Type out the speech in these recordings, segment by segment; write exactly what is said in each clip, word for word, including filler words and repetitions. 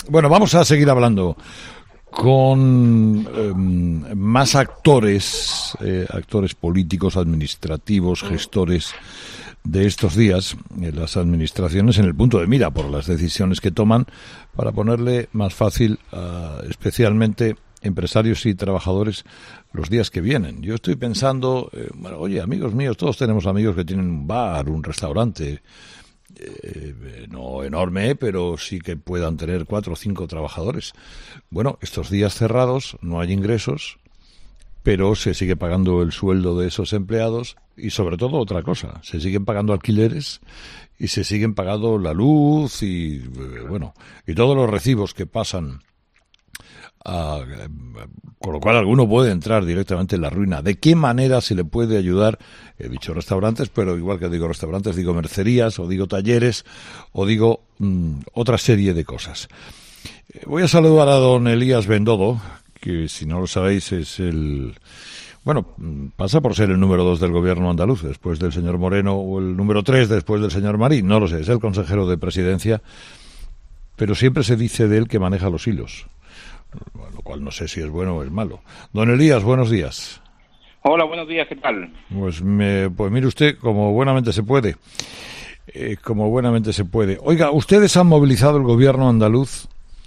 Bueno, vamos a seguir hablando con eh, más actores, eh, actores políticos, administrativos, gestores de estos días, eh, las administraciones en el punto de mira por las decisiones que toman para ponerle más fácil a especialmente empresarios y trabajadores los días que vienen. Yo estoy pensando, eh, bueno, oye, amigos míos, todos tenemos amigos que tienen un bar, un restaurante, eh, no enorme, pero sí que puedan tener cuatro o cinco trabajadores. Bueno, estos días cerrados no hay ingresos, pero se sigue pagando el sueldo de esos empleados y sobre todo otra cosa, se siguen pagando alquileres y se siguen pagando la luz y bueno, y todos los recibos que pasan. Uh, con lo cual alguno puede entrar directamente en la ruina. ¿De qué manera se le puede ayudar? He dicho restaurantes, pero igual que digo restaurantes, digo mercerías, o digo talleres, o digo mmm, otra serie de cosas. Eh, voy a saludar a don Elías Bendodo, que si no lo sabéis es el... Bueno, pasa por ser el número dos del gobierno andaluz, después del señor Moreno, o el número tres después del señor Marín, no lo sé, es el consejero de presidencia, pero siempre se dice de él que maneja los hilos. Lo cual no sé si es bueno o es malo. Don Elías, buenos días. Hola, buenos días, ¿qué tal? Pues, me, pues mire usted, como buenamente se puede. Eh, como buenamente se puede. Oiga, ustedes han movilizado el gobierno andaluz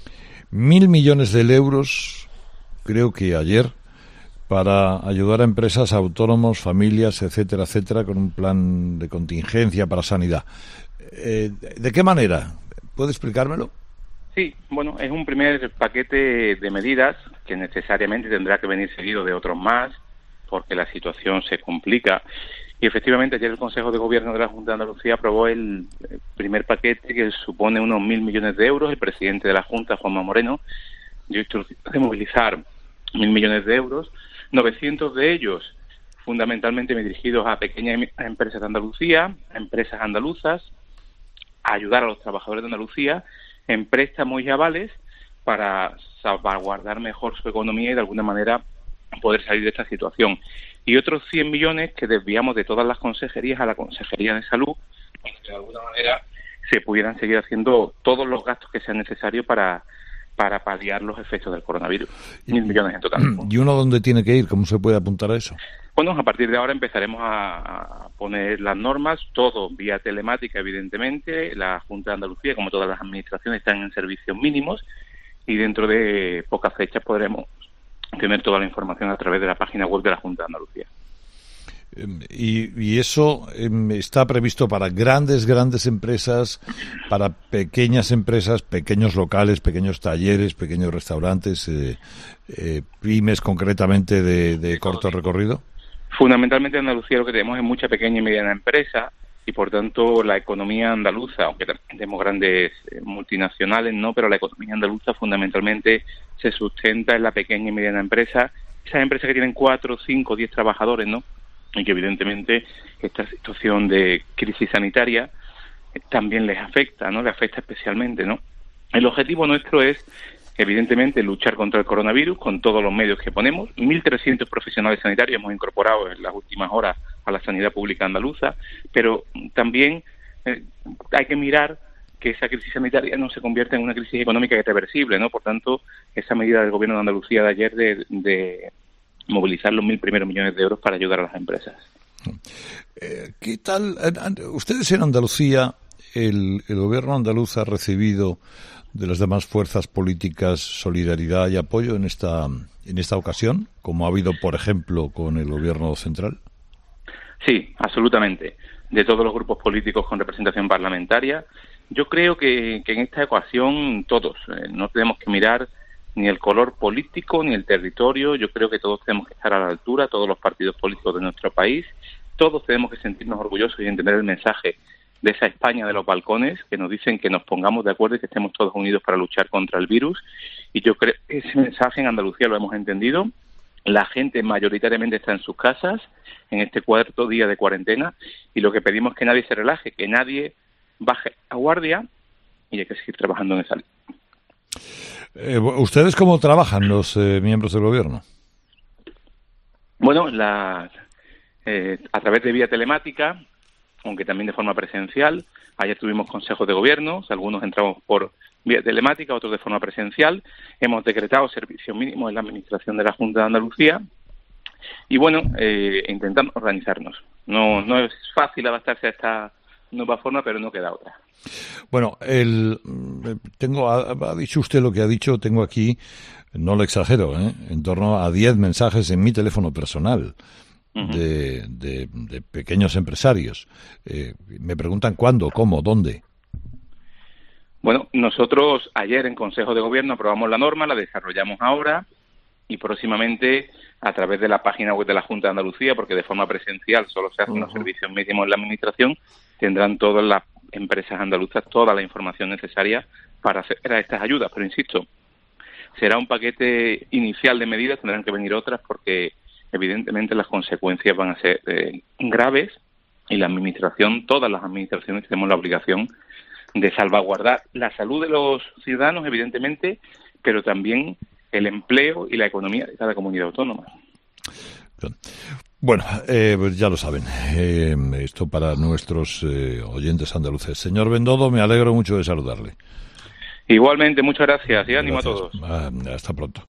mil millones de euros, creo que ayer, para ayudar a empresas, autónomos, familias, etcétera, etcétera, con un plan de contingencia para sanidad. Eh, ¿De qué manera? ¿Puede explicármelo? Sí, bueno, es un primer paquete de medidas que necesariamente tendrá que venir seguido de otros más, porque la situación se complica. Y efectivamente ayer el Consejo de Gobierno de la Junta de Andalucía aprobó el primer paquete que supone unos mil millones de euros. El presidente de la Junta, Juanma Moreno, dio instrucciones de movilizar mil millones de euros, novecientos de ellos fundamentalmente dirigidos a pequeñas empresas de Andalucía, a empresas andaluzas, a ayudar a los trabajadores de Andalucía en préstamos y avales para salvaguardar mejor su economía y de alguna manera poder salir de esta situación. Y otros cien millones que desviamos de todas las consejerías a la Consejería de Salud, para que de alguna manera se pudieran seguir haciendo todos los gastos que sean necesarios para, para paliar los efectos del coronavirus. Mil millones en total. ¿Y uno dónde tiene que ir? ¿Cómo se puede apuntar a eso? Bueno, a partir de ahora empezaremos a, a poner las normas, todo vía telemática, evidentemente. La Junta de Andalucía, como todas las administraciones, están en servicios mínimos y dentro de pocas fechas podremos tener toda la información a través de la página web de la Junta de Andalucía. Y, y eso eh, está previsto para grandes, grandes empresas, para pequeñas empresas, pequeños locales, pequeños talleres, pequeños restaurantes, eh, eh, pymes concretamente de, de corto recorrido. Fundamentalmente en Andalucía lo que tenemos es mucha pequeña y mediana empresa y por tanto la economía andaluza, aunque también tenemos grandes multinacionales, no, pero la economía andaluza fundamentalmente se sustenta en la pequeña y mediana empresa, esas empresas que tienen cuatro, cinco, diez trabajadores, ¿no? Y que evidentemente esta situación de crisis sanitaria también les afecta, ¿no? Les afecta especialmente, ¿no? El objetivo nuestro es evidentemente luchar contra el coronavirus con todos los medios que ponemos. mil trescientos profesionales sanitarios hemos incorporado en las últimas horas a la sanidad pública andaluza, pero también eh, hay que mirar que esa crisis sanitaria no se convierta en una crisis económica irreversible, ¿no? Por tanto, esa medida del Gobierno de Andalucía de ayer de, de movilizar los mil primeros millones de euros para ayudar a las empresas. Eh, ¿Qué tal? Ustedes en Andalucía, el, el Gobierno andaluz ha recibido de las demás fuerzas políticas solidaridad y apoyo en esta en esta ocasión, como ha habido, por ejemplo, con el Gobierno central. Sí, absolutamente. De todos los grupos políticos con representación parlamentaria. Yo creo que, que en esta ocasión todos, eh, no tenemos que mirar ni el color político ni el territorio. Yo creo que todos tenemos que estar a la altura, todos los partidos políticos de nuestro país. Todos tenemos que sentirnos orgullosos y entender el mensaje de esa España de los balcones, que nos dicen que nos pongamos de acuerdo y que estemos todos unidos para luchar contra el virus. Y yo creo que ese mensaje en Andalucía lo hemos entendido. La gente mayoritariamente está en sus casas, en este cuarto día de cuarentena, y lo que pedimos es que nadie se relaje, que nadie baje la guardia, y hay que seguir trabajando en esa línea. Eh, ¿Ustedes cómo trabajan, los eh, miembros del Gobierno? Bueno, la, eh, a través de vía telemática, aunque también de forma presencial, Ayer tuvimos consejos de gobierno, algunos entramos por vía telemática, otros de forma presencial. Hemos decretado servicio mínimo en la administración de la Junta de Andalucía y, bueno, eh, intentamos organizarnos. No, no es fácil adaptarse a esta nueva forma, pero no queda otra. Bueno, el, tengo, ha, ha dicho usted lo que ha dicho, tengo aquí, no lo exagero, ¿eh? en torno a diez mensajes en mi teléfono personal. Uh-huh. de, de, de pequeños empresarios. Eh, me preguntan cuándo, cómo, dónde. Bueno, nosotros ayer en Consejo de Gobierno aprobamos la norma, la desarrollamos ahora y próximamente a través de la página web de la Junta de Andalucía, porque de forma presencial solo se hacen uh-huh. los servicios mínimos en la Administración, tendrán todas las empresas andaluzas toda la información necesaria para hacer a estas ayudas. Pero insisto, será un paquete inicial de medidas, tendrán que venir otras porque evidentemente las consecuencias van a ser eh, graves y la administración, todas las administraciones tenemos la obligación de salvaguardar la salud de los ciudadanos, evidentemente, pero también el empleo y la economía de cada comunidad autónoma. Bueno, eh, pues ya lo saben, eh, esto para nuestros eh, oyentes andaluces. Señor Bendodo, me alegro mucho de saludarle. Igualmente, muchas gracias y ánimo a todos. Ah, hasta pronto.